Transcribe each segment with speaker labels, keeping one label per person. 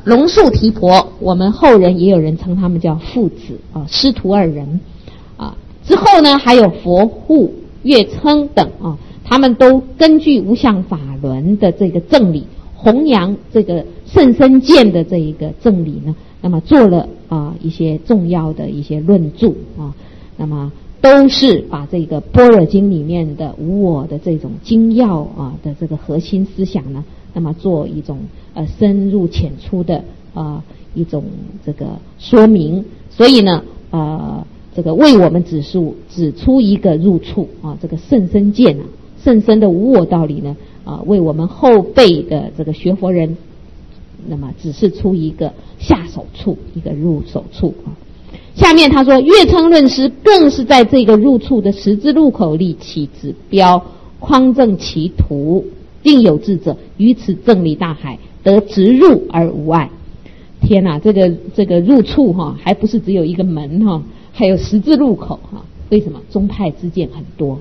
Speaker 1: 龙树提婆，我们后人也有人称他们叫父子啊，师徒二人啊。之后呢，还有佛护、月称等啊，他们都根据无相法轮的这个正理，弘扬这个甚深见的这一个正理呢，那么做了一些重要的一些论著啊，那么都是把这个般若经里面的无我的这种精要的这个核心思想呢，那么做一种深入浅出的一种这个说明。所以呢这个为我们指出一个入处这个甚深见甚深的无我道理呢为我们后辈的这个学佛人那么指示出一个下手处，一个入手处下面他说，月称论师更是在这个入处的十字路口立起指标，匡正其途，令有志者于此正理大海得直入而无碍。天哪，这个入处还不是只有一个门还有十字路口为什么？宗派之见很多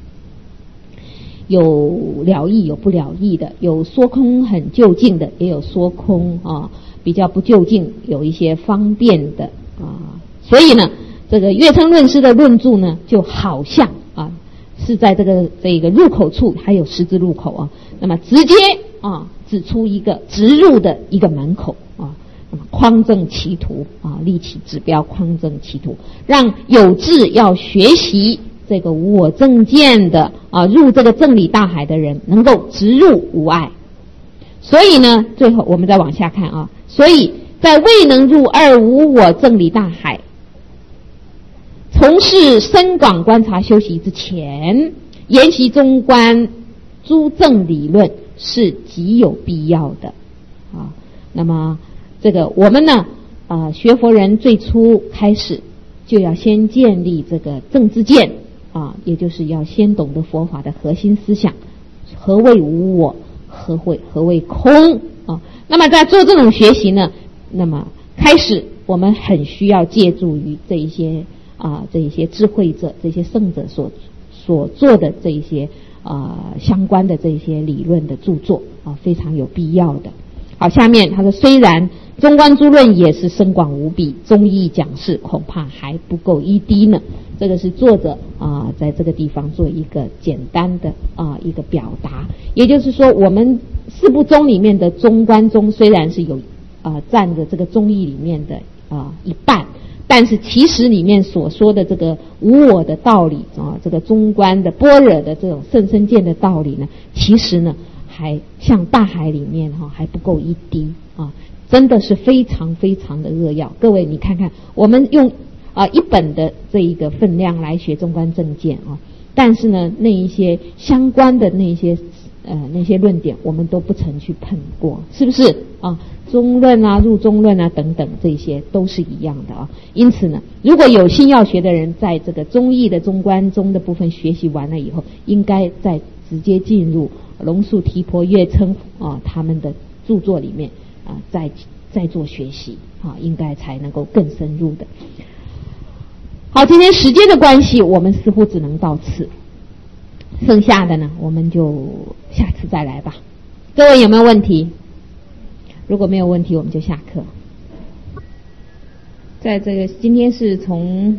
Speaker 1: 有了义有不了义的，有说空很就近的，也有说空比较不就近，有一些方便的所以呢，这个月称论师的论著呢，就好像是在这个入口处还有十字路口那么直接指出一个直入的一个门口那么匡正其途立起指标，匡正其途，让有志要学习这个无我正见的入这个正理大海的人能够直入无碍。所以呢，最后我们再往下看所以在未能入二无我正理大海，从事深广观察修习之前，研习中观诸正理论是极有必要的那么这个我们呢学佛人最初开始就要先建立这个正知见也就是要先懂得佛法的核心思想，何谓无我，何谓空那么在做这种学习呢，那么开始我们很需要借助于这一些智慧者，这些圣者所做的这一些相关的这一些理论的著作非常有必要的。好，下面他说，虽然中观诸论也是深广无比，中义讲释恐怕还不够一滴呢。这个是作者在这个地方做一个简单的一个表达，也就是说，我们四部宗里面的中观宗虽然是有占着这个中义里面的一半，但是其实里面所说的这个无我的道理这个中观的般若的这种甚深见的道理呢，其实呢还像大海里面还不够一滴真的是非常非常的扼要。各位你看看，我们用一本的这一个分量来学中观正见但是呢那一些相关的那些论点我们都不曾去碰过，是不是中论入中论等等，这些都是一样的因此呢，如果有心要学的人，在这个中义的中观宗的部分学习完了以后，应该再直接进入龙树提婆月称他们的著作里面再做学习应该才能够更深入的。好，今天时间的关系，我们似乎只能到此，剩下的呢我们就下次再来吧。各位有没有问题？如果没有问题，我们就下课。在这个今天是从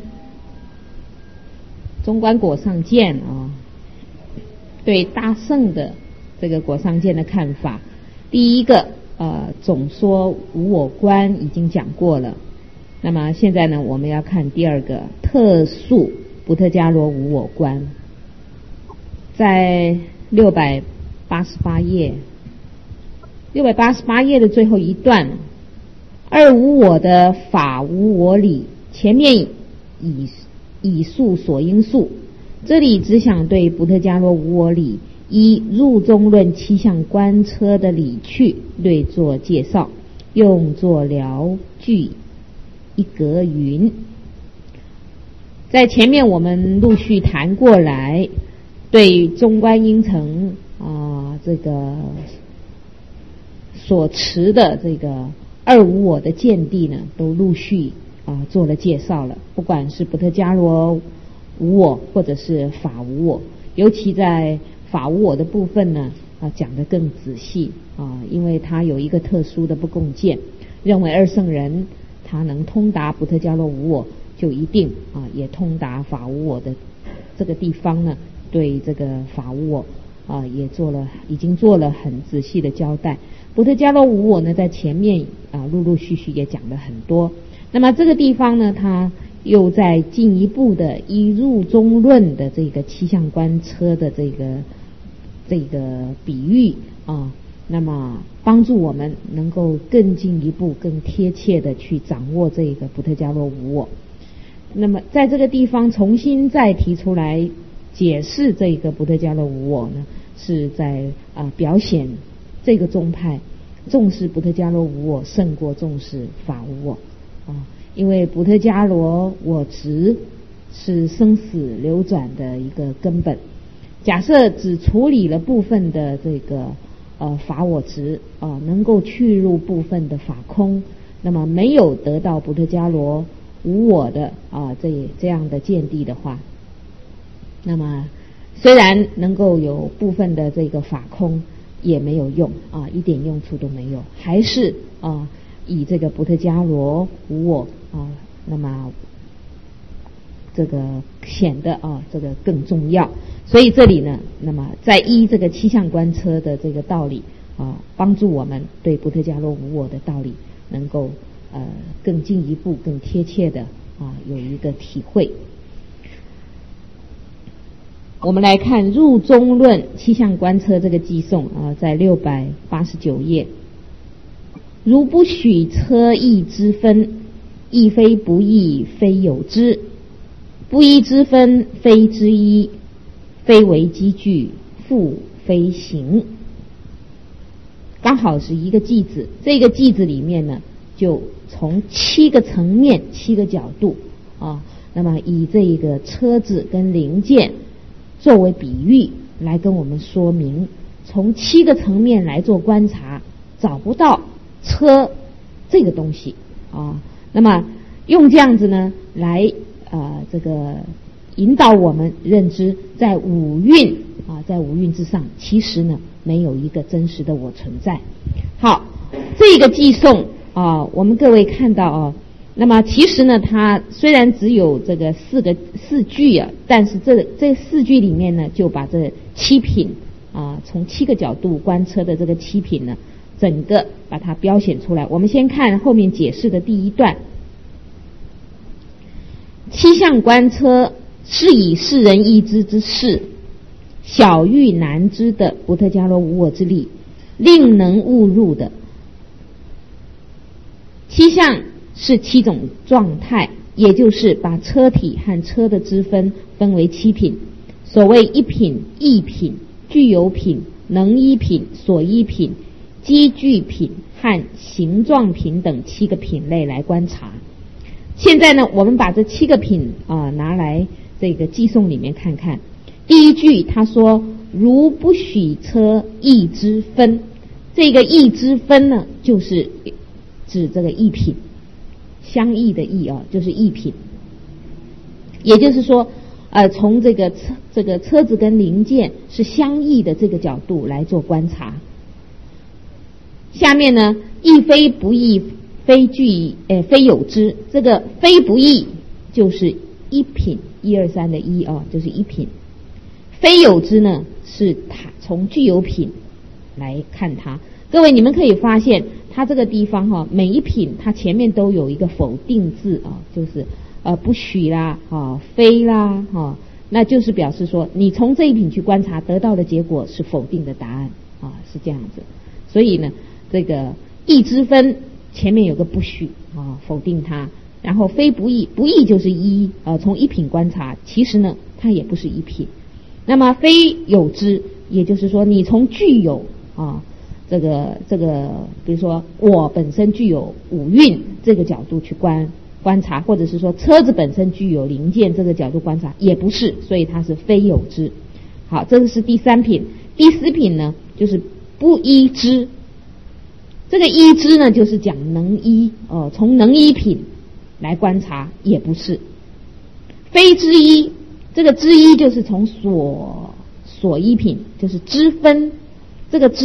Speaker 1: 中观果上见对大乘的这个果上见的看法，第一个总说无我观已经讲过了，那么现在呢我们要看第二个特述补特伽罗无我观，在688页688页的最后一段，二无我的法无我理，前面以述所应述，这里只想对补特伽罗无我理依入中论七项观车的理趣略作介绍，用作聊句一格云。在前面我们陆续谈过来，对中观应成这个所持的这个二无我的见地呢，都陆续做了介绍了。不管是补特伽罗无我或者是法无我，尤其在法无我的部分呢讲得更仔细因为它有一个特殊的不共见， 认为二圣人他能通达布特伽罗无我，就一定也通达法无我的这个地方呢，对这个法无我已经做了很仔细的交代。布特伽罗无我呢，在前面陆陆续续也讲了很多。那么这个地方呢，他又在进一步的依入中论的这个七相观车的这个比喻那么帮助我们能够更进一步、更贴切的去掌握这个布特伽罗无我。那么在这个地方重新再提出来解释这个布特伽罗无我呢，是在表显这个宗派重视布特伽罗无我胜过重视法无我因为布特伽罗我执是生死流转的一个根本。假设只处理了部分的这个法我执能够去入部分的法空，那么没有得到布特伽罗无我的这样的见地的话，那么虽然能够有部分的这个法空，也没有用一点用处都没有，还是以这个布特伽罗无我那么这个显得这个更重要。所以这里呢，那么在依这个七相观车的这个道理帮助我们对布特伽罗无我的道理能够更进一步、更贴切的有一个体会。我们来看入中论七相观车这个记诵在689页。如不许车义之分，亦非不义，非有之。不义之分，非之一，非为机具，复非行。刚好是一个句子，这个句子里面呢，就从7个层面、7个角度那么以这个车子跟零件作为比喻来跟我们说明，从7个层面来做观察，找不到车这个东西那么用这样子呢来这个引导我们认知，在五蕴在五蕴之上，其实呢没有一个真实的我存在。好，这个记诵我们各位看到那么其实呢，它虽然只有这个四句但是这4句里面呢，就把这7品从7个角度观车的这个7品呢，整个把它标显出来。我们先看后面解释的第一段。七相观车是以世人易知之事，小喻难知的布特伽罗无我之力，令能悟入的。七相是7种状态，也就是把车体和车的支分为7品。所谓一品、异品、具有品、能依品、所依品、机具品和形状品等7个品类来观察。现在呢，我们把这7个品拿来这个记诵里面看看。第一句他说如不许车义之分，这个义之分呢，就是指这个异品，相异的异就是异品。也就是说从这个车子跟零件是相异的这个角度来做观察。下面呢，亦非不义，非非有之，这个非不义就是一品，1、2、3的一就是一品。非有之呢，是它从具有品来看它。各位你们可以发现，它这个地方每一品它前面都有一个否定字就是不许啦非啦那就是表示说你从这一品去观察得到的结果是否定的答案是这样子。所以呢，这个义之分前面有个不许否定它，然后非不义，不义就是一从一品观察，其实呢它也不是一品。那么非有之，也就是说你从具有这个比如说我本身具有五蕴这个角度去观察，或者是说车子本身具有零件这个角度观察，也不是，所以它是非有之。好，这个是第3品。第4品呢，就是不依之。这个依之呢，就是讲能依从能依品来观察，也不是。非之一，这个之一就是从所依品，就是支分，这个支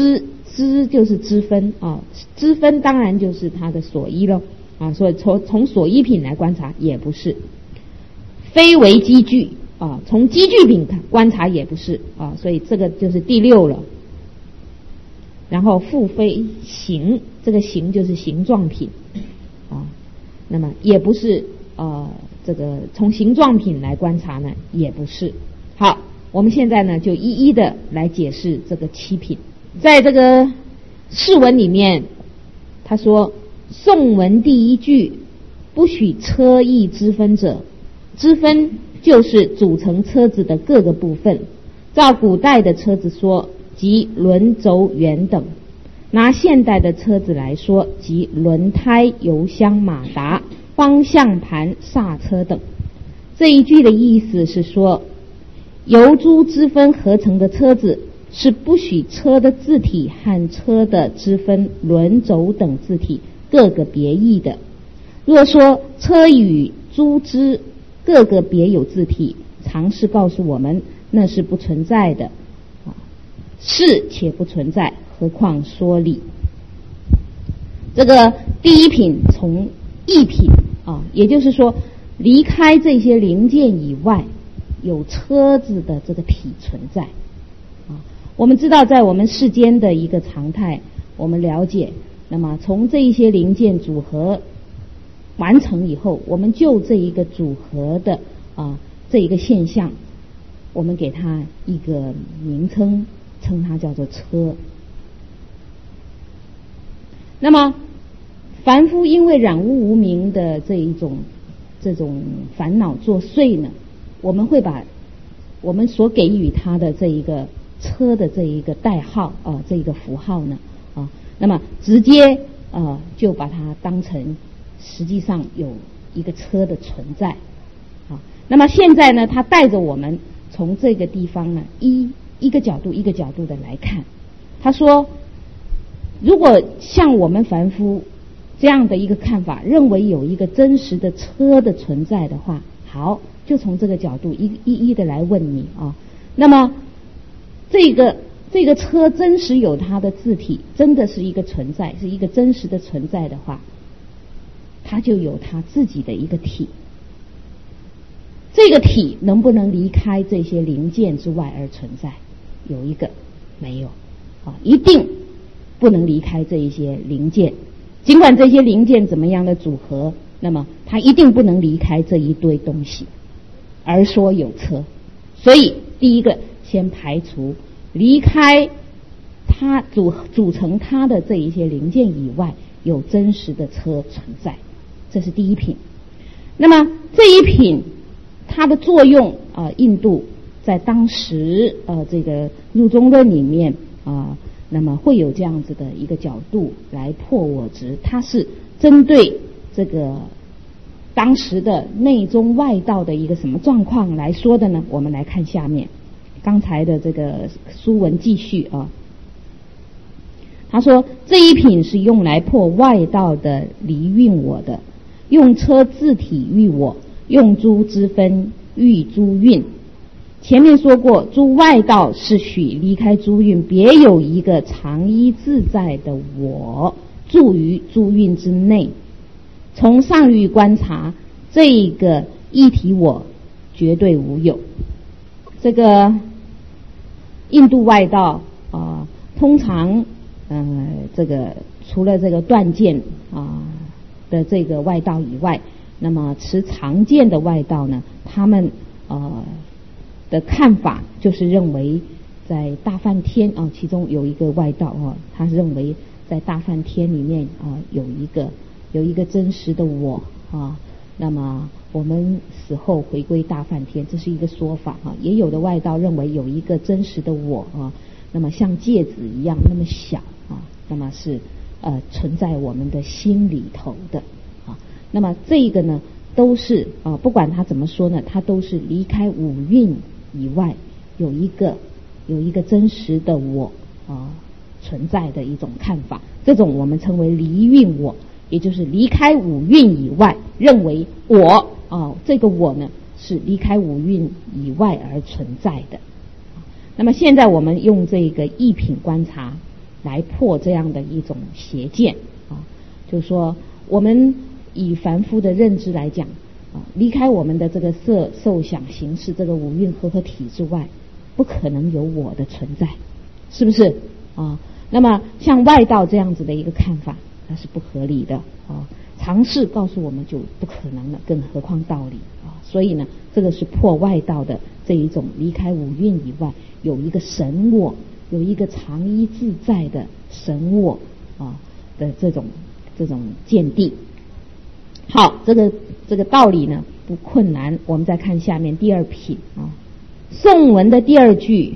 Speaker 1: 支就是支分啊，支分当然就是它的所依咯啊，所以从所依品来观察也不是，非为积聚啊，从积聚品观察也不是啊，所以这个就是第六了。然后复非形，这个形就是形状品啊，那么也不是这个从形状品来观察呢，也不是。好，我们现在呢就一一的来解释这个七品。在这个释文里面，他说宋文第一句不许车翼之分者，之分就是组成车子的各个部分，照古代的车子说即轮轴圆等，拿现代的车子来说即轮胎、油箱、马达、方向盘、刹车等。这一句的意思是说，由诸之分合成的车子是不许车的字体和车的之分、轮轴等字体各个别异的。若说车与诸之各个别有字体，常识告诉我们那是不存在的，是且不存在，何况说理。这个第一品从异品啊，也就是说离开这些零件以外，有车子的这个体存在啊。我们知道在我们世间的一个常态，我们了解，那么从这一些零件组合完成以后，我们就这一个组合的这一个现象，我们给它一个名称，称它叫做车。那么凡夫因为染污无明的这种烦恼作祟呢，我们会把我们所给予它的这一个车的这一个代号这一个符号呢那么直接就把它当成实际上有一个车的存在那么现在呢，它带着我们从这个地方呢一个角度一个角度的来看。他说如果像我们凡夫这样的一个看法，认为有一个真实的车的存在的话，好，就从这个角度一一的来问你那么这个车真实有它的字体，真的是一个存在，是一个真实的存在的话，它就有它自己的一个体。这个体能不能离开这些零件之外而存在？有一个没有一定不能离开这一些零件，尽管这些零件怎么样的组合，那么它一定不能离开这一堆东西而说有车。所以第一个先排除离开它组成它的这一些零件以外有真实的车存在，这是第一品。那么这一品它的作用印度在当时这个入中论里面那么会有这样子的一个角度来破我执，它是针对这个当时的内中外道的一个什么状况来说的呢？我们来看下面刚才的这个书文继续他说这一品是用来破外道的离蕴我的，用车自体喻我，用诸之分喻诸蕴。前面说过，诸外道是许离开诸蕴，别有一个常依自在的我住于诸蕴之内。从上喻观察，这个一体我绝对无有。这个印度外道通常这个除了这个断见的这个外道以外，那么持常见的外道呢，他们的看法就是认为在大梵天其中有一个外道他认为在大梵天里面有一个真实的我那么我们死后回归大梵天，这是一个说法也有的外道认为有一个真实的我那么像芥子一样那么小那么是存在我们的心里头的那么这个呢都是不管他怎么说呢，他都是离开五蕴以外有一个真实的我存在的一种看法。这种我们称为离蕴我，也就是离开五蕴以外，认为我这个我呢是离开五蕴以外而存在的。那么现在我们用这个一品观察来破这样的一种邪见啊，就是说我们以凡夫的认知来讲啊，离开我们的这个色受想行识这个五蕴合合体之外，不可能有我的存在，是不是啊？那么像外道这样子的一个看法，它是不合理的啊。常识告诉我们就不可能了，更何况道理啊！所以呢，这个是破外道的这一种离开五蕴以外，有一个神我，有一个常依自在的神我啊的这种见地。好，这个道理呢不困难，我们再看下面第二品啊，颂文的第二句，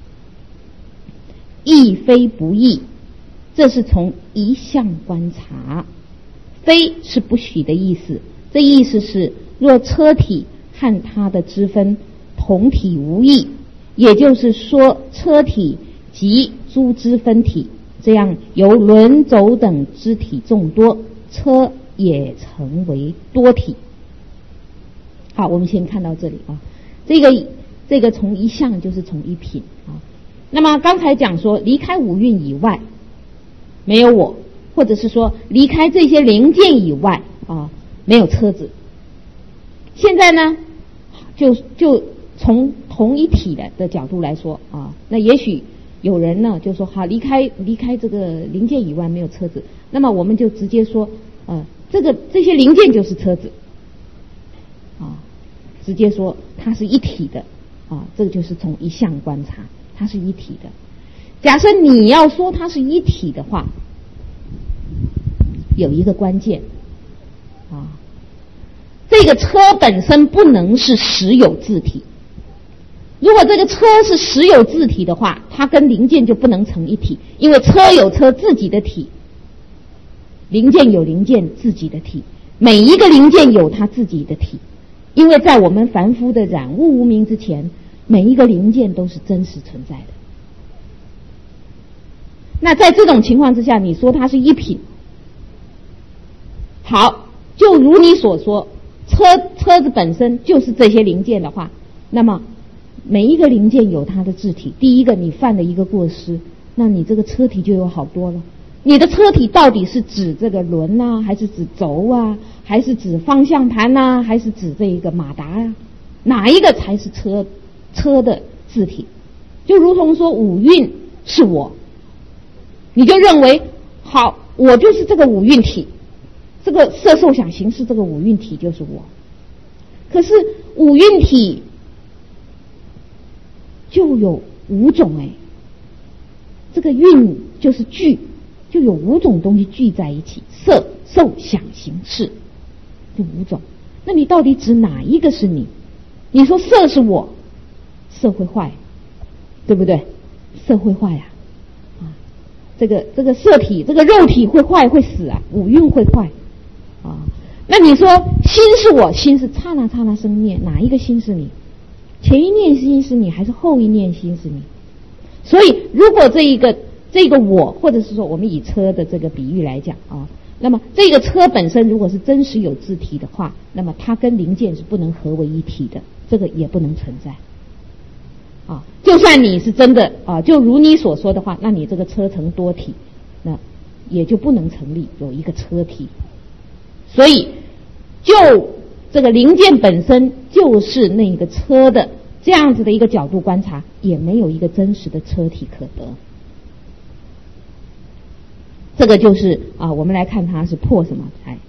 Speaker 1: 亦非不义，这是从一相观察。非是不许的意思，这意思是若车体和它的支分同体无异，也就是说车体及诸支分体，这样由轮轴等肢体众多，车也成为多体。好，我们先看到这里啊，这个从一相就是从一品啊。那么刚才讲说离开五蕴以外没有我，或者是说离开这些零件以外啊，没有车子。现在呢，就从同一体的角度来说啊，那也许有人呢就说好，离开这个零件以外没有车子，那么我们就直接说这些零件就是车子啊，直接说它是一体的啊，这个就是从一相观察，它是一体的。假设你要说它是一体的话，有一个关键啊，这个车本身不能是实有自体。如果这个车是实有自体的话，它跟零件就不能成一体，因为车有车自己的体，零件有零件自己的体，每一个零件有它自己的体。因为在我们凡夫的染物无明之前，每一个零件都是真实存在的。那在这种情况之下，你说它是一品，好，就如你所说，车子本身就是这些零件的话，那么每一个零件有它的自体。第一个，你犯了一个过失，那你这个车体就有好多了。你的车体到底是指这个轮啊，还是指轴啊，还是指方向盘啊，还是指这一个马达啊？哪一个才是车的自体？就如同说五蕴是我，你就认为好，我就是这个五蕴体，这个色受想行识这个五蕴体就是我。可是五蕴体就有五种这个蕴就是聚，就有五种东西聚在一起，色受想行识就五种。那你到底指哪一个是你？你说色是我，色会坏，对不对？色会坏啊，这个色体这个肉体会坏会死啊，五蕴会坏啊。那你说心是我，心是刹那刹那生灭，哪一个心是你？前一念心是你，还是后一念心是你？所以如果这个我，或者是说我们以车的这个比喻来讲啊，那么这个车本身如果是真实有自体的话，那么它跟零件是不能合为一体的，这个也不能存在啊。就算你是真的啊，就如你所说的话，那你这个车成多体，那也就不能成立有一个车体。所以就这个零件本身就是那个车的这样子的一个角度观察，也没有一个真实的车体可得。这个就是我们来看它是破什么？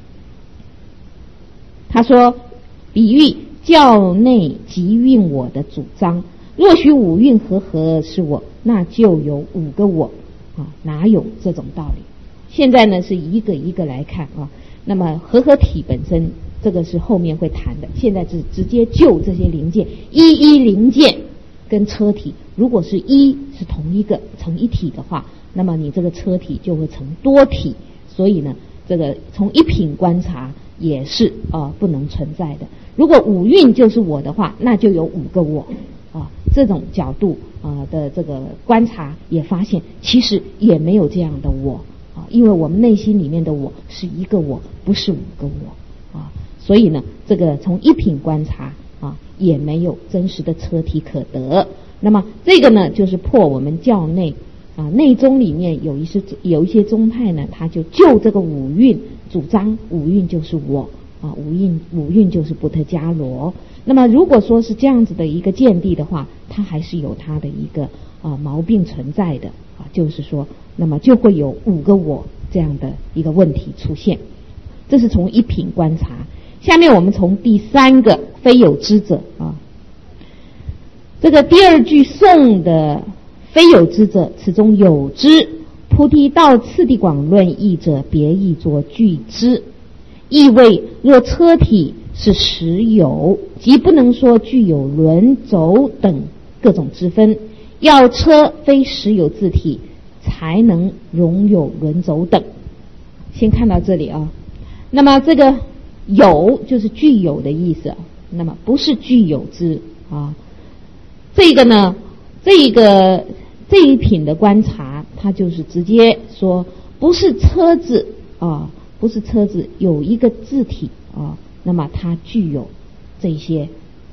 Speaker 1: 他说比喻教内即蕴我的主张，若许五蕴合合是我，那就有五个我哪有这种道理？现在呢是一个一个来看那么合合体本身这个是后面会谈的，现在是直接就这些零件，一零件跟车体如果是是同一个成一体的话，那么你这个车体就会成多体。所以呢这个从一品观察也是不能存在的。如果五蕴就是我的话，那就有五个我这种角度的这个观察也发现其实也没有这样的我因为我们内心里面的我是一个我，不是五个我所以呢这个从一品观察也没有真实的车体可得。那么这个呢就是破我们教内内宗里面有一些宗派呢，他就这个五蕴主张五蕴就是我五蕴就是布特伽罗。那么如果说是这样子的一个见地的话，它还是有它的一个毛病存在的就是说，那么就会有5个我这样的一个问题出现。这是从一品观察。下面我们从第3个非有知者这个第2句颂的非有知者，此中有知，菩提道次第广论译者别译作具知，意谓若车体是实有，即不能说具有轮轴等各种之分，要车非实有自体才能容有轮轴等。先看到这里那么这个有就是具有的意思，那么不是具有之这个呢，这一品的观察，它就是直接说不是车子不是车子有一个字体那么它具有这些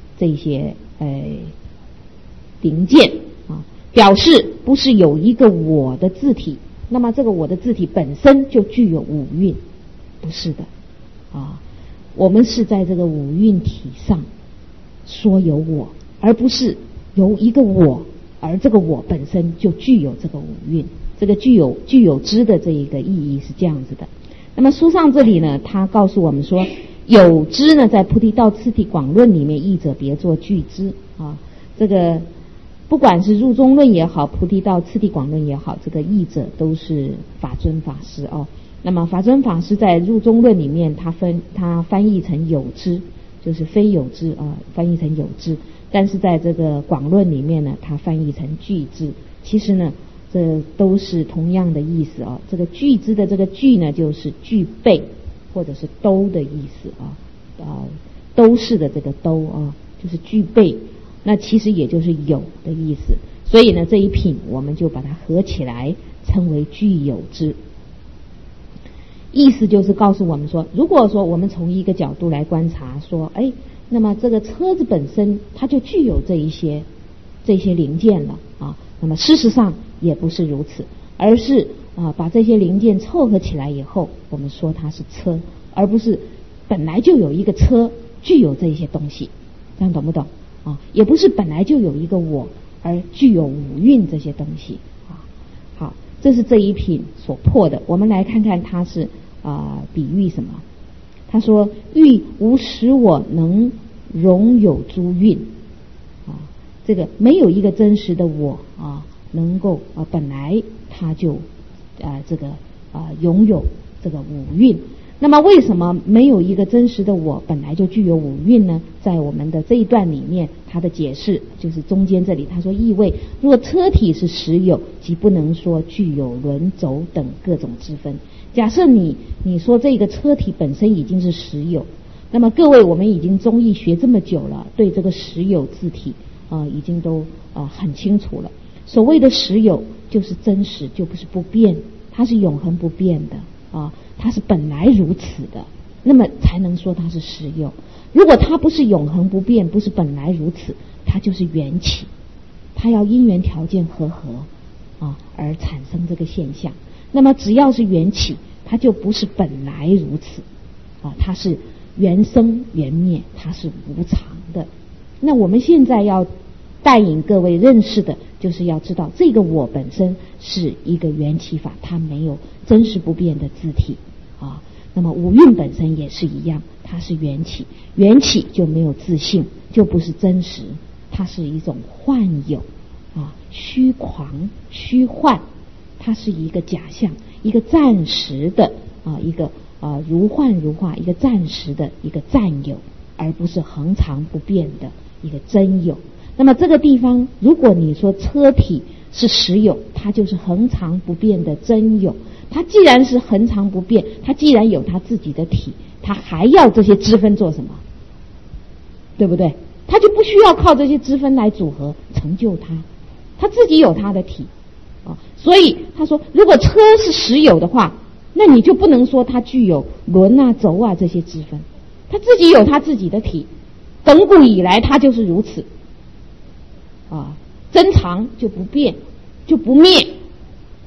Speaker 1: 零件表示不是有一个我的字体，那么这个我的字体本身就具有五蕴，不是的我们是在这个五蕴体上说有我，而不是由一个我，而这个我本身就具有这个五蕴。这个具有知的这一个意义是这样子的。那么书上这里呢，他告诉我们说，有知呢，在菩提道次第广论里面译者别作具知这个不管是入中论也好，菩提道次第广论也好，这个译者都是法尊法师那么法尊法师在入中论里面，他翻译成有知，就是非有知翻译成有知。但是在这个广论里面呢，他翻译成具知。其实呢，这都是同样的意思这个具知的这个具呢，就是具备或者是都的意思都是的这个都就是具备，那其实也就是有的意思。所以呢，这一品我们就把它合起来称为具有知。意思就是告诉我们说，如果说我们从一个角度来观察说那么这个车子本身它就具有这些零件了那么事实上也不是如此，而是把这些零件凑合起来以后，我们说它是车，而不是本来就有一个车具有这些东西。这样懂不懂也不是本来就有一个我而具有五蕴这些东西好，这是这一品所破的。我们来看看它是比喻什么。他说欲无使我能容有诸蕴这个没有一个真实的我能够本来他就拥有这个五蕴。那么为什么没有一个真实的我本来就具有五蕴呢？在我们的这一段里面，他的解释就是中间这里他说意味若车体是实有，即不能说具有轮轴等各种之分。假设你说这个车体本身已经是实有，那么各位我们已经中医学这么久了，对这个实有字体已经都很清楚了。所谓的实有就是真实，就不是不变，它是永恒不变的它是本来如此的，那么才能说它是实有。如果它不是永恒不变，不是本来如此，它就是缘起，它要因缘条件和合而产生这个现象。那么只要是缘起，它就不是本来如此它是缘生缘灭，它是无常的。那我们现在要带引各位认识的，就是要知道这个我本身是一个缘起法，它没有真实不变的自体那么五蕴本身也是一样，它是缘起，缘起就没有自性，就不是真实，它是一种幻有虚狂虚幻，它是一个假象，一个暂时的一个如幻如化，一个暂时的一个暂有，而不是恒常不变的一个真有。那么这个地方，如果你说车体是实有，它就是恒常不变的真有。它既然是恒常不变，它既然有它自己的体，它还要这些支分做什么？对不对？它就不需要靠这些支分来组合成就它，它自己有它的体所以他说，如果车是实有的话，那你就不能说它具有轮轴这些支分，它自己有它自己的体，亘古以来它就是如此真常就不变就不灭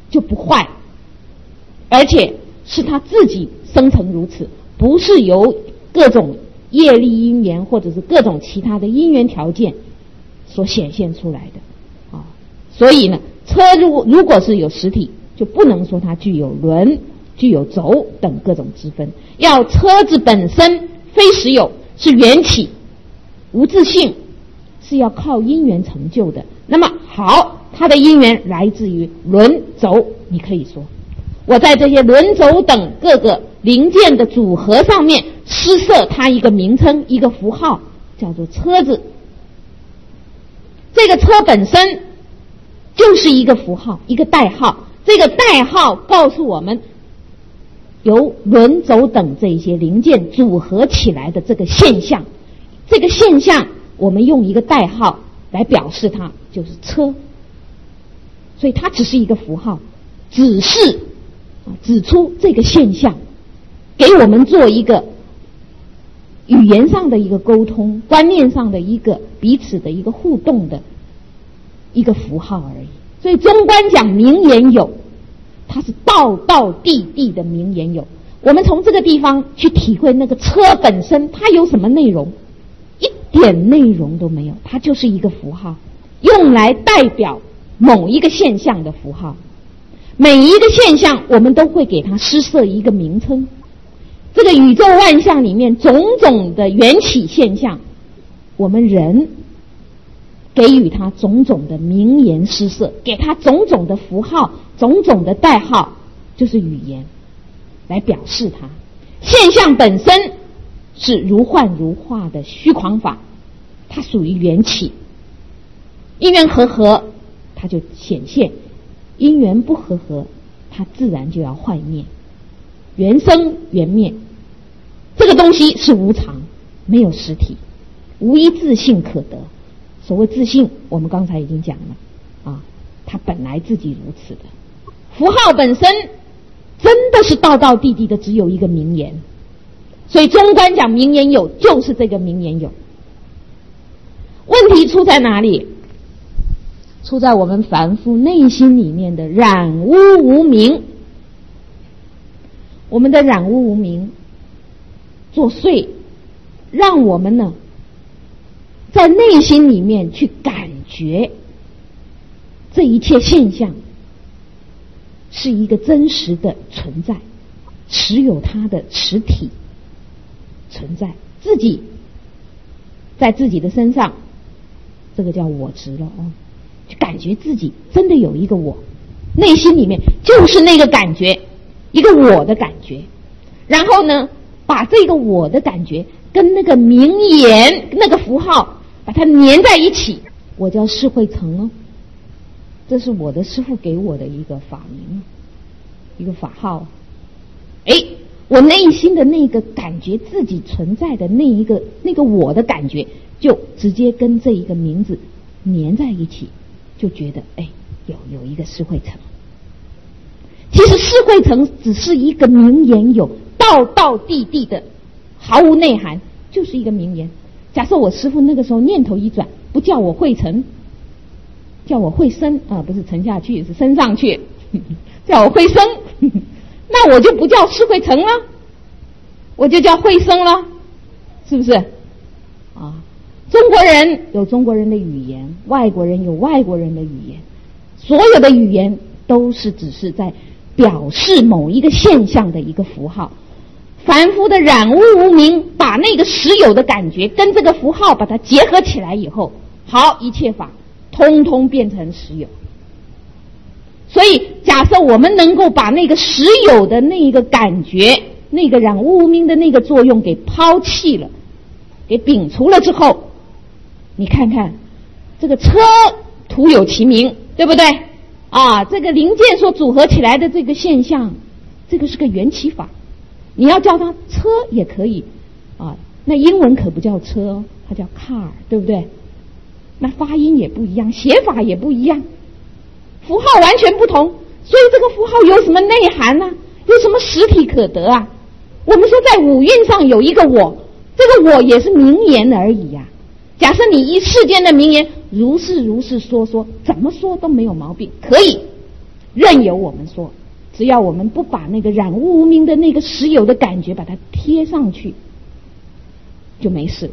Speaker 1: 就不坏，而且是他自己生成如此，不是由各种业力因缘或者是各种其他的因缘条件所显现出来的啊。所以呢，车如果是有实体，就不能说它具有轮、具有轴等各种之分。要车子本身非实有，是缘起，无自性，是要靠因缘成就的。那么好，它的因缘来自于轮轴，你可以说我在这些轮轴等各个零件的组合上面施设它一个名称，一个符号，叫做车子。这个车本身就是一个符号，一个代号。这个代号告诉我们由轮轴等这些零件组合起来的这个现象，这个现象我们用一个代号来表示它，就是车。所以它只是一个符号，只是指出这个现象，给我们做一个语言上的一个沟通，观念上的一个彼此的一个互动的一个符号而已。所以中观讲名言有，它是道道地地的名言有。我们从这个地方去体会那个车本身，它有什么内容？一点内容都没有，它就是一个符号，用来代表某一个现象的符号。每一个现象我们都会给它施设一个名称。这个宇宙万象里面种种的缘起现象，我们人给予它种种的名言施设，给它种种的符号，种种的代号，就是语言来表示它。现象本身是如幻如化的虚诳法，它属于缘起，因缘和合它就显现，因缘不和合它自然就要坏灭，缘生缘灭。这个东西是无常，没有实体，无一自性可得。所谓自性，我们刚才已经讲了啊，它本来自己如此的。符号本身真的是道道地地的，只有一个名言。所以中观讲名言有，就是这个名言有。问题出在哪里？出在我们凡夫内心里面的染污无明。我们的染污无明作祟，让我们呢在内心里面去感觉这一切现象是一个真实的存在，持有它的实体存在，自己在自己的身上，这个叫我执了哦，就感觉自己真的有一个我，内心里面就是那个感觉，一个我的感觉。然后呢，把这个我的感觉跟那个名言那个符号把它粘在一起，我叫释慧成哦，这是我的师父给我的一个法名，一个法号。我内心的那个感觉自己存在的那个我的感觉，就直接跟这一个名字粘在一起，就觉得有一个释慧成。其实释慧成只是一个名言有，道道地地的，毫无内涵，就是一个名言。假设我师父那个时候念头一转，不叫我慧成，叫我慧生啊，不是沉下去，是升上去，叫我慧生，那我就不叫释慧成了，我就叫慧生了，是不是啊？中国人有中国人的语言，外国人有外国人的语言，所有的语言都是只是在表示某一个现象的一个符号。凡夫的染污无明，把那个实有的感觉跟这个符号把它结合起来以后，好，一切法通通变成实有。所以假设我们能够把那个实有的那个感觉，那个染污无明的那个作用给抛弃了，给摒除了之后，你看看这个车徒有其名，对不对啊？这个零件所组合起来的这个现象，这个是个缘起法，你要叫它车也可以啊，那英文可不叫车哦，它叫 car， 对不对？那发音也不一样，写法也不一样，符号完全不同，所以这个符号有什么内涵呢？有什么实体可得啊？我们说在五蕴上有一个我，这个我也是名言而已呀。假设你一世间的名言如是说，怎么说都没有毛病，可以。 任由我们说，只要我们不把那个染污无明的那个实有的感觉把它贴上去，就没事了。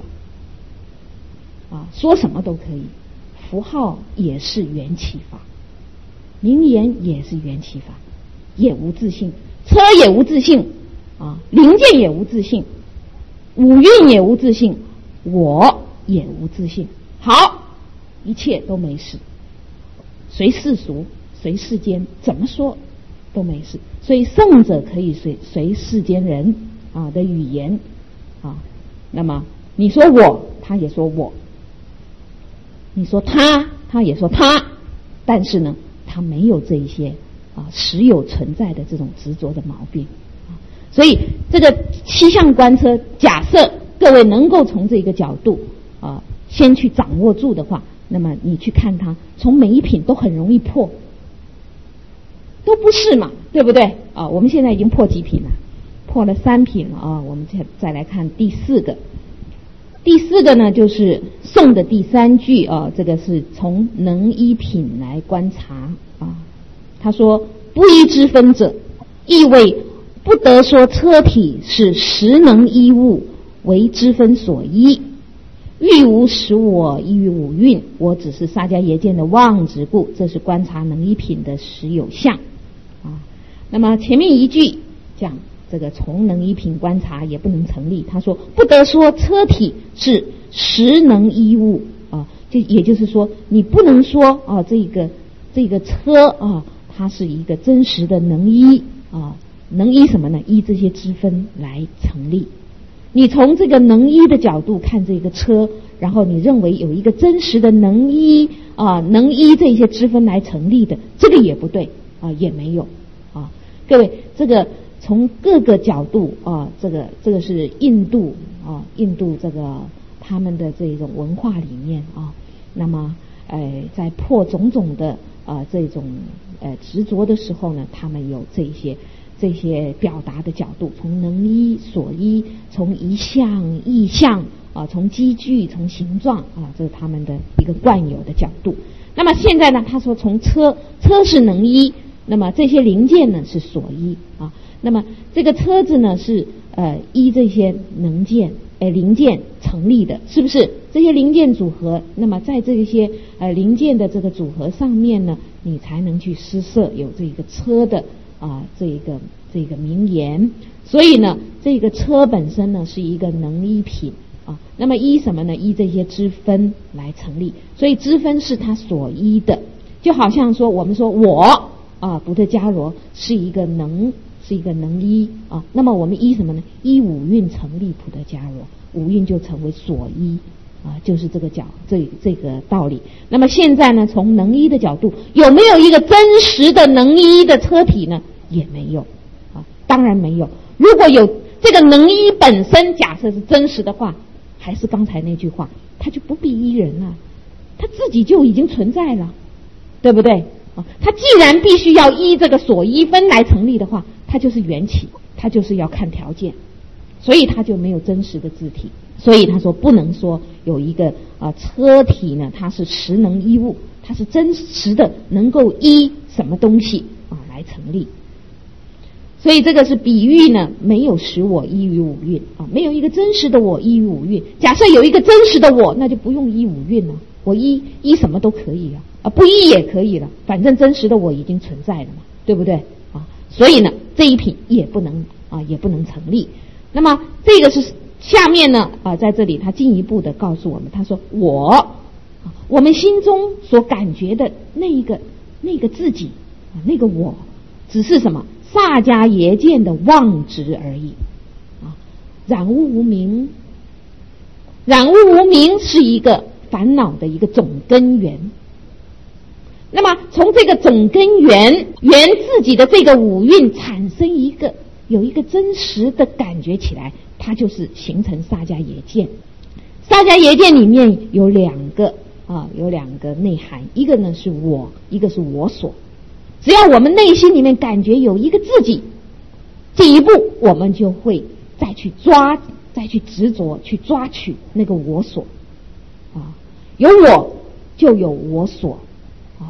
Speaker 1: 说什么都可以，符号也是缘起法，名言也是缘起法，也无自性，车也无自性零件也无自性，五蕴也无自性，我也无自性。好，一切都没事，随世俗随世间怎么说都没事。所以圣者可以随世间人的语言那么你说我，他也说我；你说他，他也说他。但是呢，他没有这一些实有存在的这种执着的毛病。所以这个七相观车，假设各位能够从这个角度先去掌握住的话，那么你去看它，从每一品都很容易破，都不是嘛，对不对我们现在已经破几品了？破了3品了我们再来看第4个。第4个呢，就是颂的第3句这个是从能依品来观察他说不依之分者，意谓不得说车体是实能依物为之分所依，欲无实我依于五蕴，我只是萨迦耶见的妄执故，这是观察能依品的实有相那么前面一句讲这个从能依品观察也不能成立，他说不得说车体是实能依物也就是说你不能说这个车它是一个真实的能依能依什么呢？依这些支分来成立。你从这个能依的角度看这个车，然后你认为有一个真实的能依能依这些支分来成立的，这个也不对也没有各位，这个从各个角度这个是印度这个他们的这种文化里面那么在破种种的这种执着的时候呢，他们有这些表达的角度，从能依所依，从一相意相从机具从形状这是他们的一个惯有的角度。那么现在呢，他说从车是能依，那么这些零件呢是所依那么这个车子呢是依这些零件成立的，是不是？这些零件组合，那么在这些零件的这个组合上面呢，你才能去施设有这个车的这个名言。所以呢，这个车本身呢是一个能依品那么依什么呢？依这些支分来成立。所以支分是它所依的，就好像说我们说我不特伽罗是一个能依那么我们依什么呢？依五蕴成立普特伽罗，五蕴就成为所依就是这个这个道理。那么现在呢，从能依的角度，有没有一个真实的能依的车体呢？也没有当然没有。如果有这个能依本身假设是真实的话，还是刚才那句话，他就不必依人了，他自己就已经存在了，对不对他既然必须要依这个所依分来成立的话，它就是缘起，它就是要看条件，所以它就没有真实的自体。所以他说不能说有一个车体呢，它是实能依物，它是真实的能够依什么东西来成立。所以这个是比喻呢，没有实我依于五蕴没有一个真实的我依于五蕴。假设有一个真实的我，那就不用依五蕴了，我依什么都可以了不依也可以了，反正真实的我已经存在了嘛，对不对所以呢，这一品也不能成立。那么这个是下面呢在这里他进一步的告诉我们，他说我们心中所感觉的那个自己那个我，只是什么？萨迦耶见的妄执而已染污无明是一个烦恼的一个总根源。那么从这个总根源自己的这个五蕴产生有一个真实的感觉起来，它就是形成萨迦耶见。萨迦耶见里面有两个内涵，一个呢是我，一个是我所。只要我们内心里面感觉有一个自己，进一步我们就会再去执着去抓取那个我所有我就有我所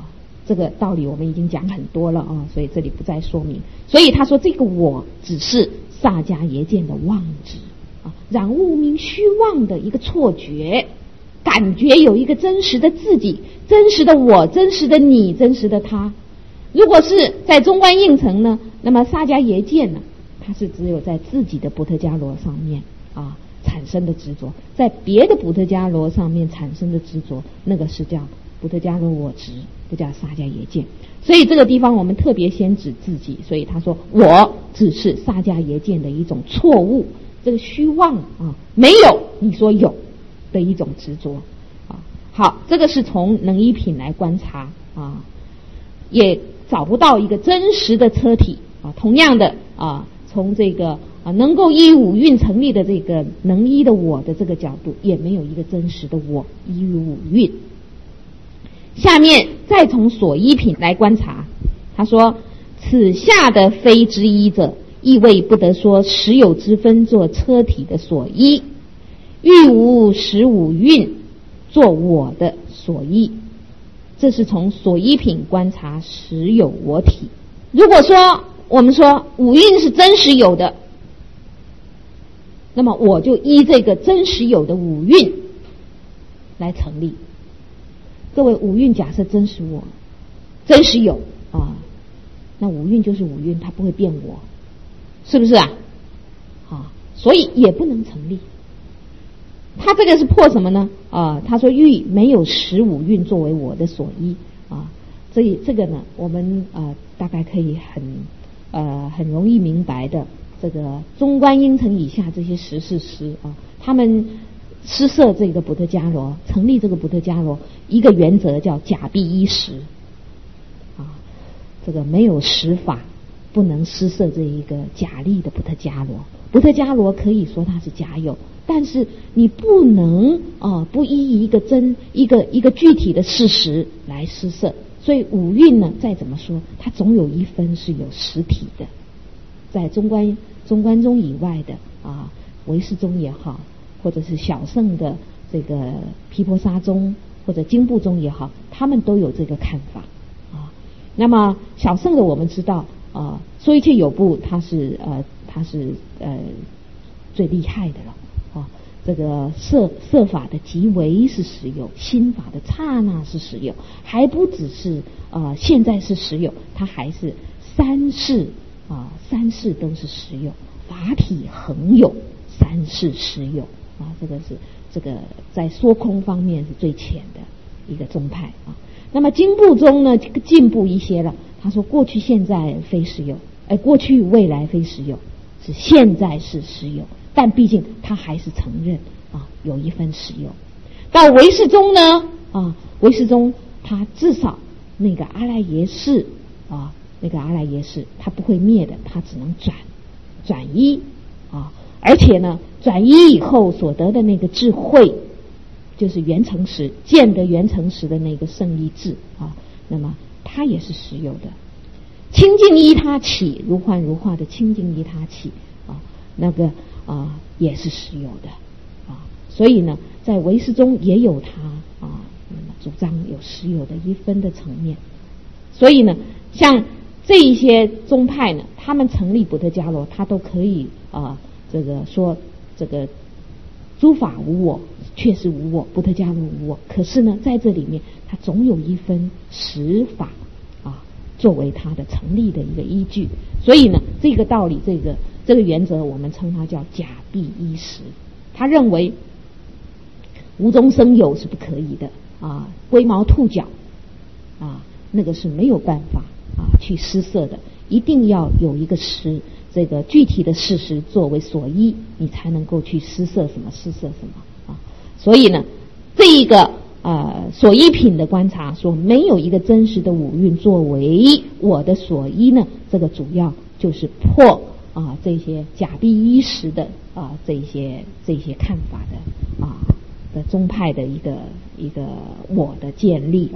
Speaker 1: 这个道理我们已经讲很多了啊，所以这里不再说明。所以他说这个我只是萨迦耶见的妄执啊，染无明虚妄的一个错觉，感觉有一个真实的自己、真实的我、真实的你、真实的他。如果是在中观应成呢，那么萨迦耶见呢，它是只有在自己的补特伽罗上面啊产生的执着，在别的补特伽罗上面产生的执着，那个是叫补特伽罗我执，不叫萨迦耶见。所以这个地方我们特别先指自己，所以他说我只是萨迦耶见的一种错误，这个虚妄啊，没有你说有的一种执着啊。好，这个是从能依品来观察啊，也找不到一个真实的车体啊。同样的啊，从这个能够依五蕴成立的这个能依的我的这个角度，也没有一个真实的我依于五蕴。下面再从所依品来观察，他说此下的非之一者，亦谓不得说实有之分作车体的所依，欲无实五蕴做我的所依。这是从所依品观察实有我体。如果说我们说五蕴是真实有的，那么我就依这个真实有的五蕴来成立。各位，五蕴假设真实我真实有啊，那五蕴就是五蕴，它不会变我，是不是啊？啊，所以也不能成立。他这个是破什么呢？他说欲没有实五蕴作为我的所依啊，所以这个呢，我们大概可以很容易明白的。这个中观应成以下这些实事师啊，他们施设这个补特伽罗，成立这个补特伽罗，一个原则叫假必依实啊，这个没有实法不能施设这一个假立的补特伽罗。补特伽罗可以说它是假有，但是你不能不依一个一个具体的事实来施设。所以五蕴呢，再怎么说，它总有一分是有实体的。在中观宗以外的唯识宗也好，或者是小乘的这个毗婆沙宗或者经部宗也好，他们都有这个看法啊。那么小乘的我们知道说一切有部，它是最厉害的了啊。这个色法的极为是实有，心法的刹那是实有，还不只是现在是实有，它还是三世都是实有，法体恒有，三世实有啊。这个在说空方面是最浅的一个宗派啊。那么经部中呢，这个进步一些了，他说过去现在非实有，过去未来非实有，是现在是实有，但毕竟他还是承认有一分实有。到唯识宗呢唯识宗他至少那个阿赖耶识那个阿赖耶识它不会灭的，它只能转依而且呢转依以后所得的那个智慧，就是圆成实，见得圆成实的那个圣意智那么它也是实有的。清净依他起，如幻如化的清净依他起那个也是实有的所以呢在唯识中也有他主张有实有的一分的层面。所以呢像这一些宗派呢，他们成立补特伽罗，他都可以这个说这个诸法无我，确实无我，补特伽罗无我。可是呢，在这里面，它总有一分实法作为它的成立的一个依据。所以呢，这个道理，这个原则，我们称它叫假必依实。他认为无中生有是不可以的龟毛兔角那个是没有办法去施设的，一定要有一个这个具体的事实作为所依，你才能够去施设什么所以呢，这一个所依品的观察说没有一个真实的五蕴作为我的所依呢，这个主要就是破这些假必依实的这些看法的宗派的一个我的建立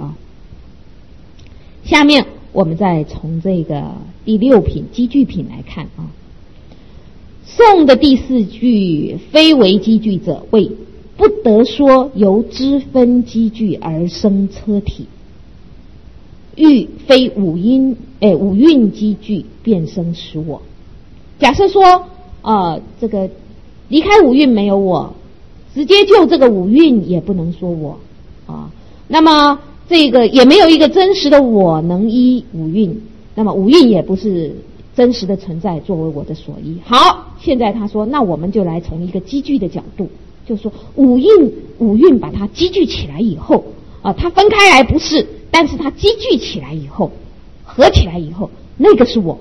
Speaker 1: 下面我们再从这个第六品积聚品来看颂的第四句非为积聚者，谓不得说由知分积聚而生车体。 欲非五蕴积聚，变生实我。假设说这个离开五蕴没有我，直接就这个五蕴也不能说我那么这个也没有一个真实的我能依五蕴，那么五蕴也不是真实的存在作为我的所依。好，现在他说，那我们就来从一个积聚的角度，就是说五蕴把它积聚起来以后它分开来不是，但是它积聚起来以后，合起来以后，那个是我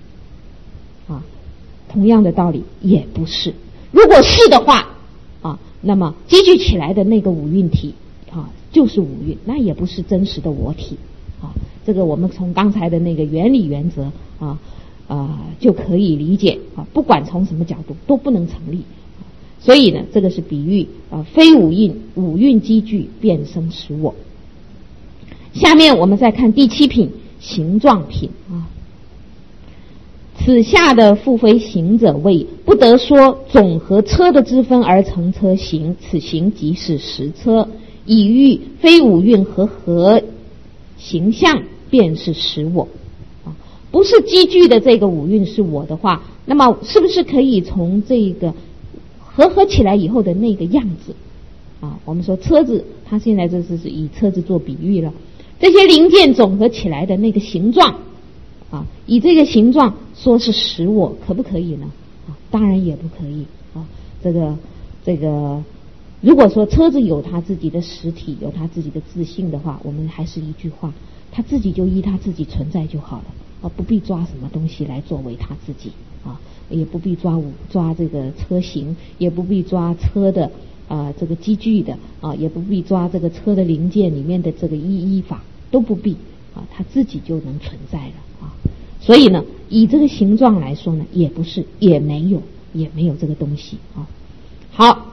Speaker 1: 同样的道理也不是。如果是的话那么积聚起来的那个五蕴体就是五蕴，那也不是真实的我体这个我们从刚才的那个原理原则就可以理解不管从什么角度都不能成立。所以呢，这个是比喻非五蕴积聚，变生实我。下面我们再看第7品形状品此下的复非行者谓，不得说总和车的之分而成车形，此形即是实车，以喻非五蕴合形象，便是实我不是积聚的这个五蕴是我的话，那么是不是可以从这个合起来以后的那个样子我们说车子，它现在这是以车子做比喻了，这些零件总合起来的那个形状以这个形状说是实我，可不可以呢当然也不可以这个如果说车子有它自己的实体，有它自己的自性的话，我们还是一句话，它自己就依它自己存在就好了不必抓什么东西来作为它自己也不必抓这个车型，也不必抓车的这个积聚的也不必抓这个车的零件里面的这个依法，都不必它自己就能存在了所以呢，以这个形状来说呢，也不是，也没有这个东西好，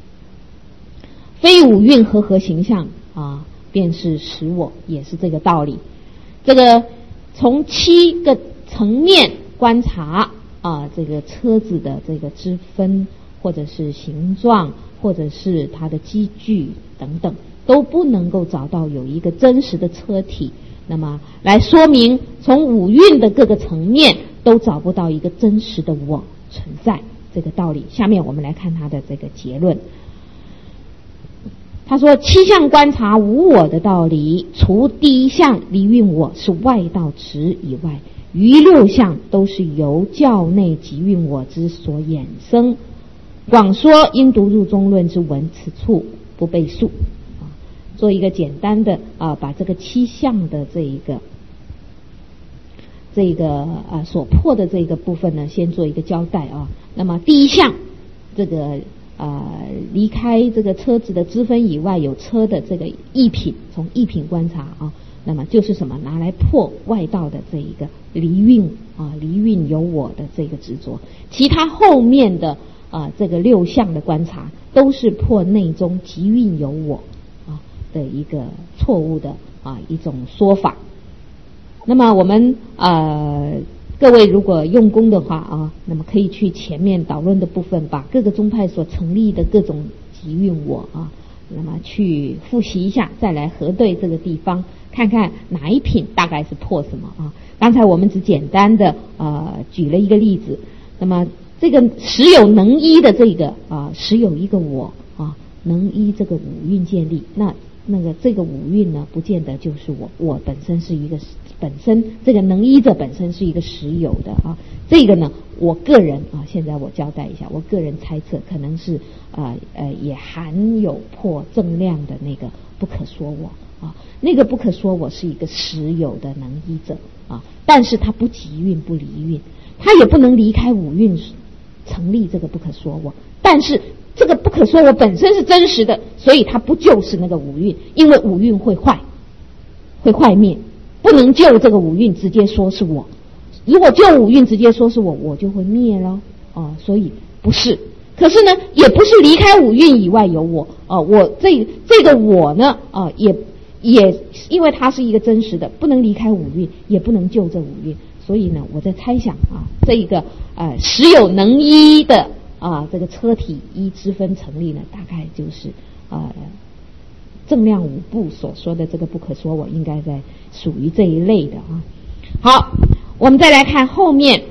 Speaker 1: 非五蕴合形象便是实我，也是这个道理。这个从7个层面观察这个车子的这个之分，或者是形状，或者是它的积聚等等，都不能够找到有一个真实的车体，那么来说明从五蕴的各个层面都找不到一个真实的我存在这个道理。下面我们来看他的这个结论。他说7项观察无我的道理，除第1项离蕴我是外道执以外，余6项都是由教内即蕴我之所衍生。广说应读入中论之文，此处不备述做一个简单的把这个7项的这个所破的这个部分呢，先做一个交代那么第1项这个离开这个车子的支分以外，有车的这个异品，从异品观察那么就是什么？拿来破外道的这一个离蕴有我的这个执着。其他后面的这个6项的观察，都是破内中即蕴有我的一个错误的一种说法。那么我们各位如果用功的话那么可以去前面导论的部分，把各个宗派所成立的各种即蕴我那么去复习一下，再来核对这个地方，看看哪一品大概是破什么刚才我们只简单的举了一个例子，那么这个实有能依的这个实有一个我能依这个五蕴建立，那个这个五蕴呢，不见得就是我本身是一个本身这个能依者本身是一个实有的这个呢，我个人现在我交代一下，我个人猜测可能是也含有破正量的那个不可说我那个不可说我是一个实有的能依者但是它不即蕴不离蕴，它也不能离开五蕴成立这个不可说我，但是这个不可说我本身是真实的，所以它不就是那个五蕴，因为五蕴会坏灭，不能就这个五蕴直接说是我，如果就五蕴直接说是我就会灭了所以不是。可是呢，也不是离开五蕴以外有我我这个我呢也因为它是一个真实的，不能离开五蕴，也不能就这五蕴，所以呢，我在猜想这一个实有能依的这个车体依之分成立呢，大概就是正量五部所说的这个不可说我，应该在属于这一类的啊。好，我们再来看后面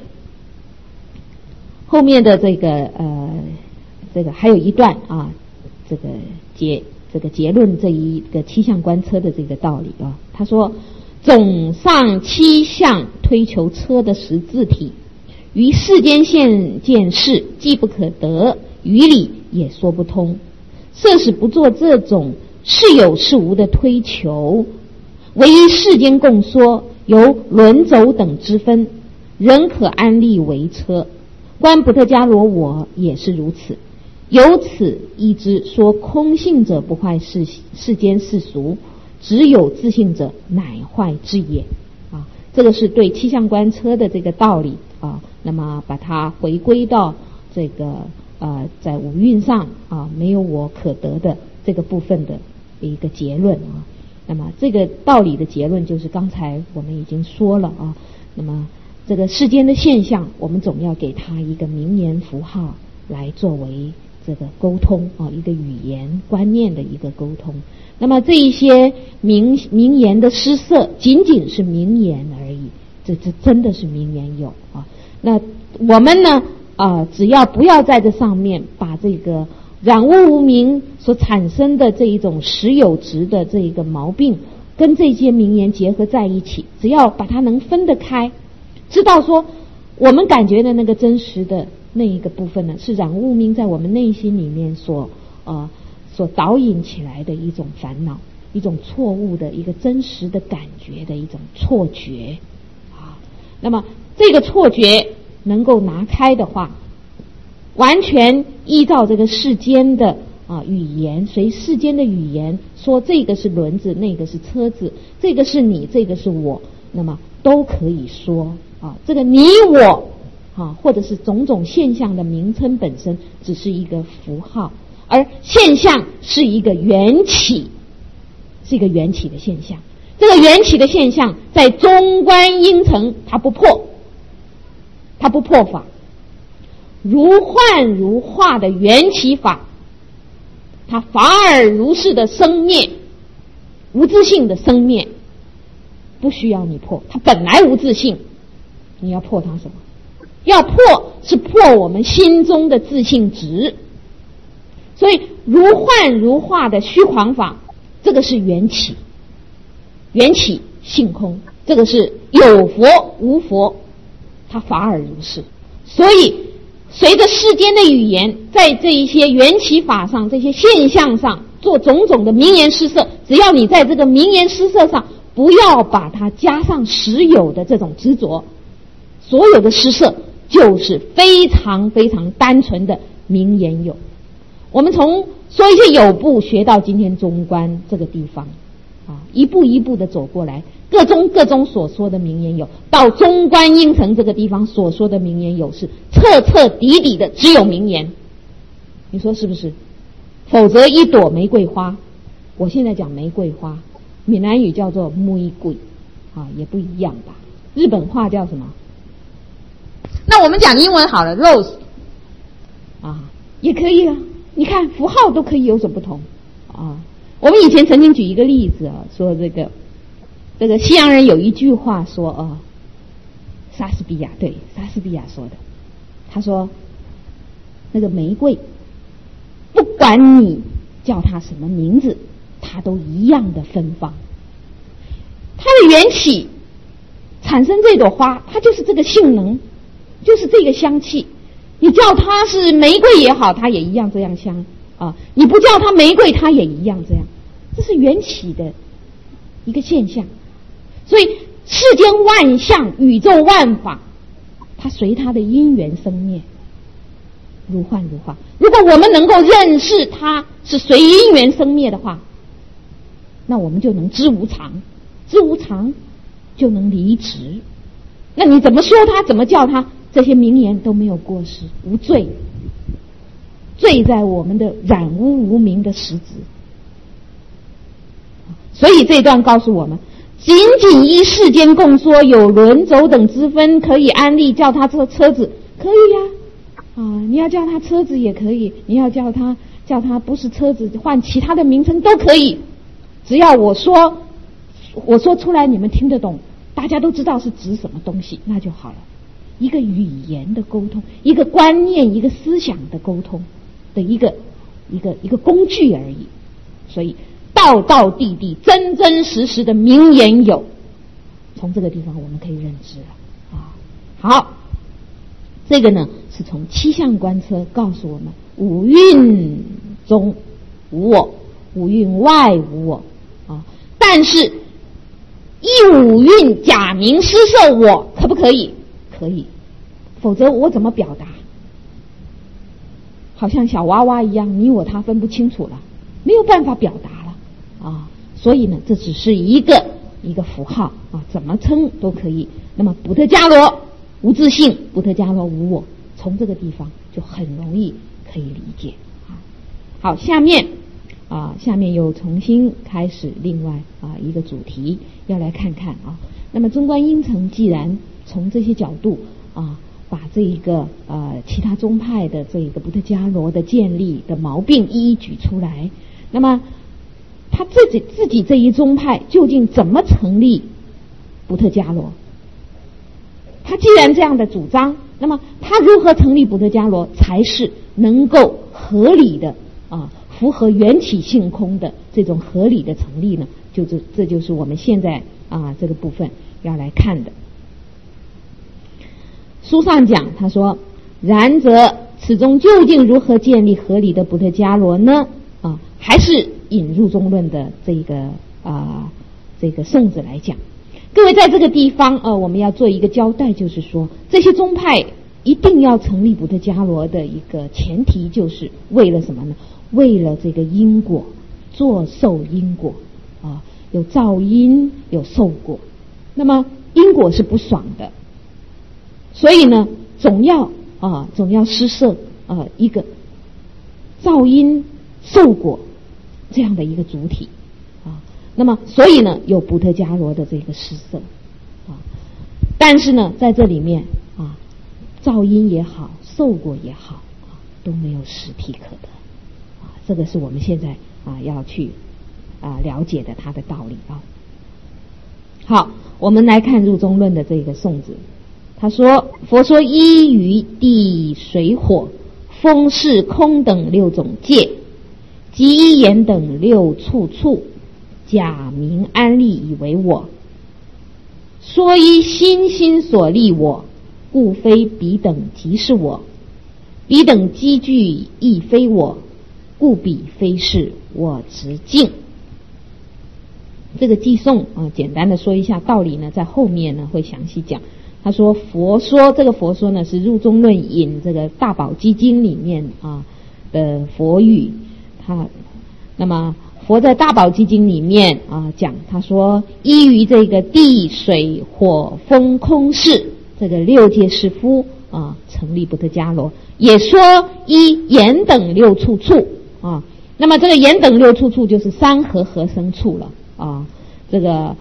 Speaker 1: 的这个还有一段啊，这个结论这一个七相观车的这个道理啊。他说，总上七相推求车的实自体，于世间现见事既不可得，于理也说不通。设使不做这种是有是无的推求，唯一世间共说由轮轴等之分，仍可安立为车。观不特伽罗我也是如此。由此依之，说空性者不坏世间世俗，只有自性者乃坏之也。啊，这个是对七相观车的这个道理啊。那么把它回归到这个在五蕴上啊，没有我可得的这个部分的一个结论啊。那么这个道理的结论就是刚才我们已经说了啊。那么这个世间的现象，我们总要给它一个名言符号来作为这个沟通啊，一个语言观念的一个沟通。那么这一些名言的施设，仅仅是名言而已，这真的是名言有啊。那我们呢只要不要在这上面把这个染污无明所产生的这一种实有执的这一个毛病跟这些名言结合在一起，只要把它能分得开，知道说我们感觉的那个真实的那一个部分呢，是染污无明在我们内心里面所导引起来的一种烦恼，一种错误的一个真实的感觉的一种错觉啊。那么这个错觉能够拿开的话，完全依照这个世间的语言，随世间的语言说这个是轮子，那个是车子，这个是你，这个是我，那么都可以说啊。这个你我或者是种种现象的名称本身只是一个符号，而现象是一个缘起，是一个缘起的现象。这个缘起的现象在中观应成，它不破法，如幻如化的缘起法，它法尔如是的生灭，无自性的生灭，不需要你破，它本来无自性，你要破它什么？要破是破我们心中的自性执。所以如幻如化的虚狂法，这个是缘起，缘起性空，这个是有佛无佛，它法尔如是。所以随着世间的语言，在这一些缘起法上，这些现象上做种种的名言施设，只要你在这个名言施设上不要把它加上实有的这种执着，所有的施设就是非常非常单纯的名言有。我们从说一些有部学到今天中观这个地方一步一步的走过来，各中所说的名言有，到中观应成这个地方所说的名言有，是彻彻底底的只有名言。你说是不是？否则一朵玫瑰花，我现在讲玫瑰花，闽南语叫做玫瑰也不一样吧？日本话叫什么？那我们讲英文好了 ，rose 也可以啊。你看符号都可以有所不同我们以前曾经举一个例子说这个西洋人有一句话说莎士比亚说的，他说那个玫瑰不管你叫它什么名字，它都一样的芬芳。它的缘起产生这朵花，它就是这个性能，就是这个香气。你叫它是玫瑰也好，它也一样这样香你不叫它玫瑰，它也一样这样。这是缘起的一个现象。所以世间万象，宇宙万法，它随它的因缘生灭，如幻如化。如果我们能够认识它是随因缘生灭的话，那我们就能知无常，知无常就能离执。那你怎么说它，怎么叫它，这些名言都没有过失，无罪，罪在我们的染污无明的实质。所以这一段告诉我们，仅仅依世间共说有轮轴等之分，可以安立叫它做车子，可以你要叫它车子也可以，你要叫它不是车子，换其他的名称都可以， 只要我说出来你们听得懂，大家都知道是指什么东西，那就好了。一个语言的沟通，一个观念，一个思想的沟通的一个工具而已。所以道道地地真真实实的名言有，从这个地方我们可以认知了啊。好，这个呢是从七相观车告诉我们，五蕴中无我，五蕴外无我啊。但是一五蕴假名施设我，可不可以？可以，否则我怎么表达？好像小娃娃一样，你我他分不清楚了，没有办法表达了啊。所以呢，这只是一个符号啊，怎么称都可以。那么补特伽罗无自性，补特伽罗无我，从这个地方就很容易可以理解啊。好，下面又重新开始另外一个主题，要来看看啊。那么中观应成既然从这些角度把这一个其他宗派的这一个补特伽罗的建立的毛病一一举出来，那么他自己这一宗派究竟怎么成立补特伽罗？他既然这样的主张，那么他如何成立补特伽罗才是能够合理的符合缘起性空的这种合理的成立呢？这就是我们现在这个部分要来看的。书上讲，他说：然则此中究竟如何建立合理的补特伽罗呢？还是引入中论的这个圣旨来讲。各位在这个地方我们要做一个交代，就是说这些宗派一定要成立补特伽罗的一个前提，就是为了什么呢？为了这个因果，作受因果有造因有受果。那么因果是不爽的，所以呢总要施设一个造因受果这样的一个主体那么所以呢有补特伽罗的这个施设但是呢在这里面造因也好，受果也好都没有实体可得这个是我们现在要去了解的它的道理好，我们来看入中论的这个颂旨。他说：佛说依于地水火风势空等六种界，即一言等六处处，假名安立以为我。说依心所立我，故非彼等即是我。彼等积聚亦非我，故彼非是我执境。这个寄颂简单的说一下道理呢，在后面呢会详细讲。他说佛说，这个佛说呢是入中论引这个大宝积经里面的佛语。那么佛在大宝积经里面讲，他说依于这个地水火风空势这个六界是夫成立补特伽罗，也说依言等六处处那么这个言等六处处就是三合合生处了这个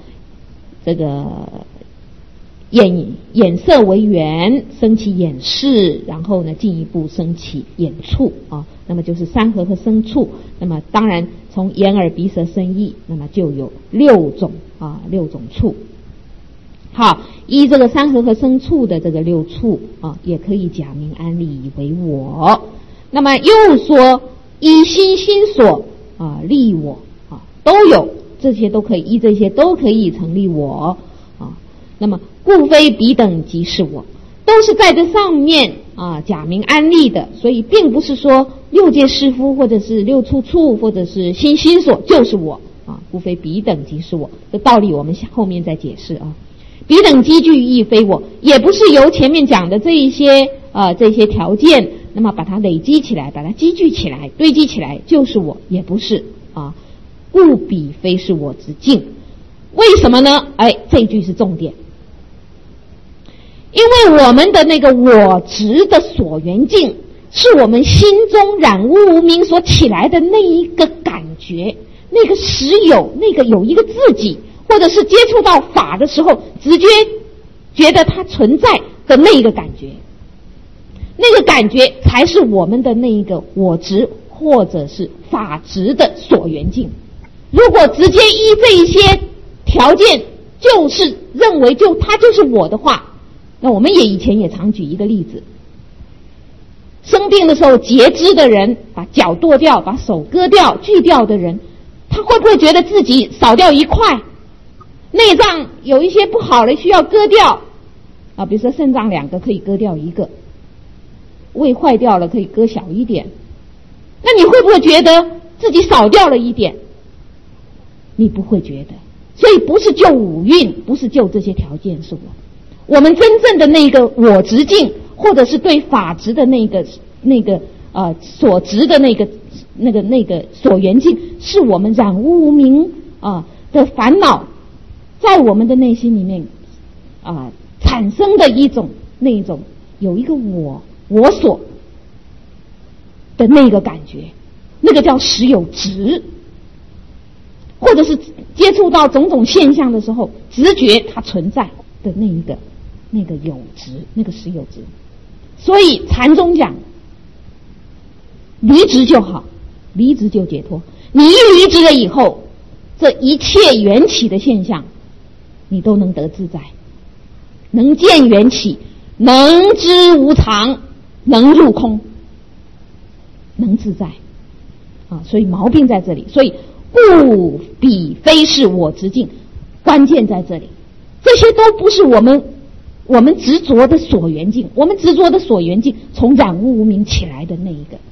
Speaker 1: 眼色为缘，生起眼识，然后呢进一步生起眼处那么就是三合和生处。那么当然从眼耳鼻舌身意，那么就有六种处。好，依这个三合和生处的这个六处也可以假名安立以为我。那么又说依心所立我都有，这些都可以，依这些都可以成立我那么故非彼等即是我，都是在这上面假名安立的，所以并不是说六界是夫或者是六处处或者是心所就是我故非彼等即是我。这道理我们后面再解释彼等积聚亦非我，也不是由前面讲的这一些条件，那么把它累积起来，把它积聚起来，堆积起来就是我，也不是故彼非是我之境。为什么呢？这一句是重点。因为我们的那个我执的所缘境，是我们心中染污无明所起来的那一个感觉，那个实有，那个有一个自己，或者是接触到法的时候直接觉得它存在的那一个感觉，那个感觉才是我们的那一个我执或者是法执的所缘境。 如果直接依这一些条件就是认为他就是我的话，那我们以前也常举一个例子，生病的时候截肢的人，把脚剁掉，把手割掉锯掉的人，他会不会觉得自己少掉一块？内脏有一些不好的需要割掉啊，比如说肾脏2个可以割掉1个，胃坏掉了可以割小一点，那你会不会觉得自己少掉了一点？你不会觉得。所以不是就五蕴，不是就这些条件是我们真正的那个我执境，或者是对法执的那个所执的那个所缘境，是我们染污无明的烦恼在我们的内心里面产生的那种有一个我所的那个感觉，那个叫实有执。或者是接触到种种现象的时候，直觉它存在的那个有执，那个实有执。所以禅宗讲离执就好，离执就解脱。你一离执了以后，这一切缘起的现象你都能得自在，能见缘起，能知无常，能入空，能自在所以毛病在这里。所以故彼非是我执境，关键在这里。这些都不是我们执着的所缘境，我们执着的所缘境从染污无明起来的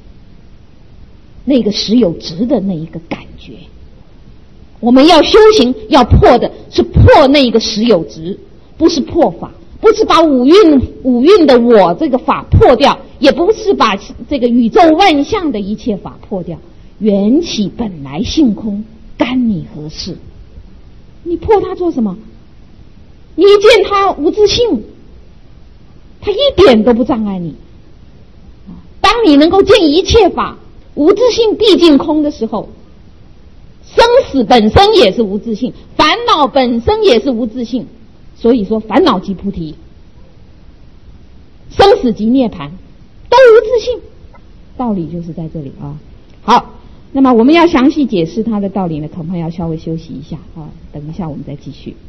Speaker 1: 那个实有执的那一个感觉。我们要修行要破的是破那个实有执，不是破法，不是把五蕴的我这个法破掉，也不是把这个宇宙万象的一切法破掉。缘起本来性空，干你何事？你破它做什么？你一见它无自性，它一点都不障碍你。当你能够见一切法无自性毕竟空的时候，生死本身也是无自性，烦恼本身也是无自性。所以说烦恼即菩提，生死即涅槃，都无自性，道理就是在这里好，那么我们要详细解释它的道理呢，恐怕要稍微休息一下等一下我们再继续。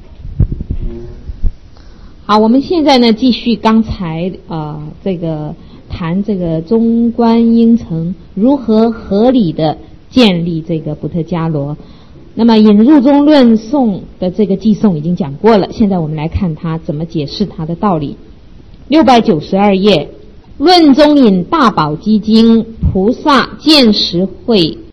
Speaker 1: 好，我们现在呢继续刚才这个谈这个中观应成如何合理的建立这个补特伽罗。那么引入中论颂的这个记颂已经讲过了，现在我们来看他怎么解释他的道理。692页，论中引大宝积经菩萨见识会